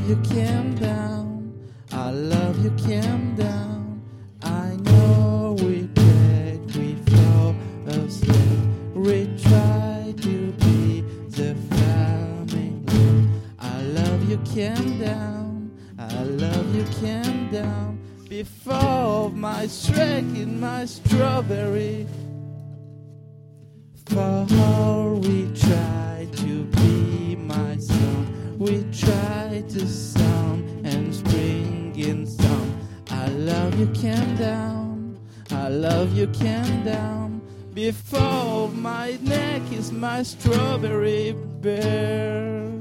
you came down. I love you came down. I know we begged, we fell asleep. We tried to be the family. I love you came down. I love you came down. Before my shrek in my strawberry. For how we tried to be my song. We tried to sound and spring in song. I love you came down. I love you came down. Before my neck is my strawberry bear.